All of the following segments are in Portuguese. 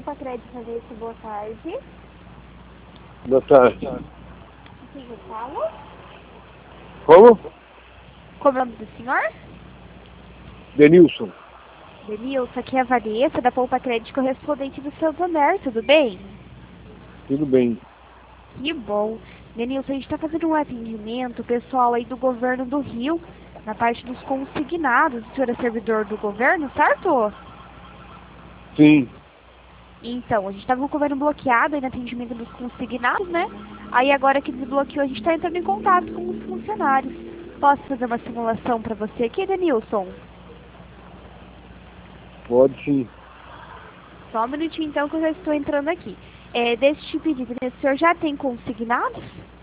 Poupa Crédito Nesse, boa tarde. Boa tarde. Quem eu falo? Como? Como é o nome do senhor? Denilson. Denilson, aqui é a Vanessa, da Poupa Crédito correspondente do Santander, tudo bem? Tudo bem. Que bom. Denilson, a gente está fazendo um atendimento pessoal aí do governo do Rio, na parte dos consignados. O senhor é servidor do governo, certo? Sim. Então, a gente estava com o governo bloqueado aí no atendimento dos consignados, né? Aí agora que desbloqueou, a gente está entrando em contato com os funcionários. Posso fazer uma simulação para você aqui, Denilson? Pode sim. Só um minutinho então que eu já estou entrando aqui. Deixa eu te pedir, Denilson, o senhor já tem consignados?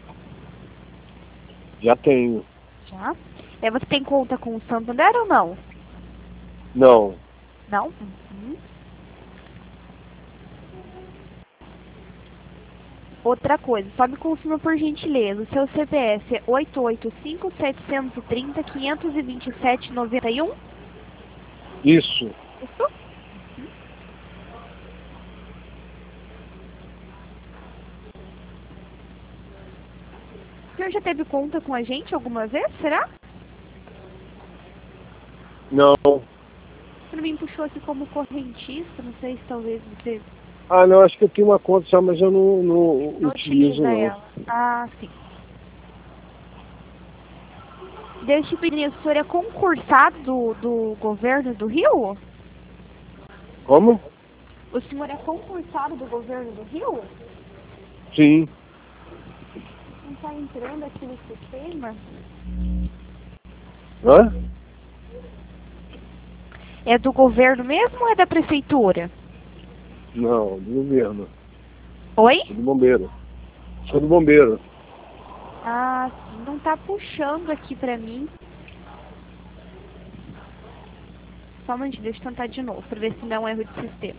Já tenho. Já. Você tem conta com o Santander ou não? Não. Não? Uhum. Outra coisa, só me confirma por gentileza, o seu CPF é 885-730-527-91? Isso. Isso? O senhor já teve conta com a gente alguma vez, será? Não. Pra mim puxou aqui como correntista, não sei se talvez você Ah, não, acho que eu tenho uma conta já, mas eu não não utilizo, utiliza não. ela. Ah, sim. Deixa eu pedir, o senhor é concursado do governo do Rio? Como? O senhor é concursado do governo do Rio? Sim. Não está entrando aqui no sistema? Hã? É do governo mesmo ou é da prefeitura? Não, do governo. Oi? Sou do bombeiro. Sou do bombeiro. Ah, sim, não tá puxando aqui pra mim. Só um momentinho, deixa eu tentar de novo, pra ver se não é um erro de sistema.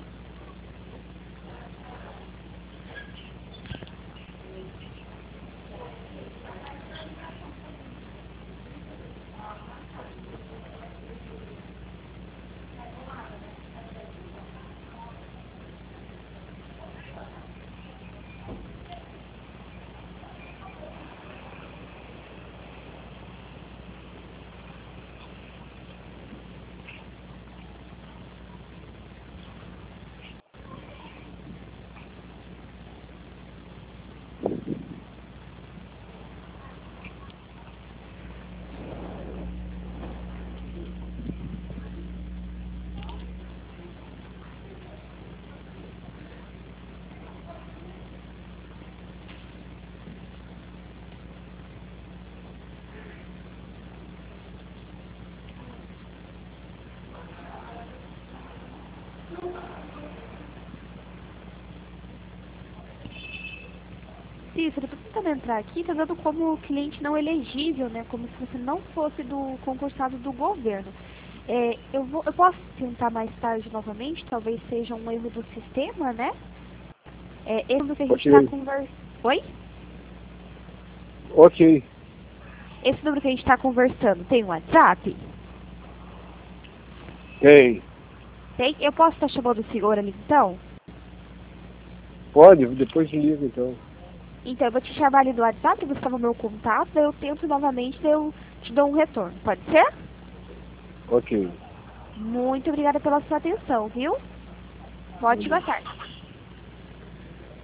Cícero, tô tentando entrar aqui, tá dando como cliente não elegível, né? Como se você não fosse do concursado do governo. Eu posso tentar mais tarde novamente, talvez seja um erro do sistema, né? Esse número que a gente Ok. tá conversando. Oi? Ok. Esse número que a gente tá conversando tem um WhatsApp? Tem. Tem? Eu posso estar chamando o senhor ali então? Pode, depois liga então. Então, eu vou te chamar ali do WhatsApp, você toma o meu contato, daí eu tento novamente, daí eu te dou um retorno. Pode ser? Ok. Muito obrigada pela sua atenção, viu? Uma ótima tarde.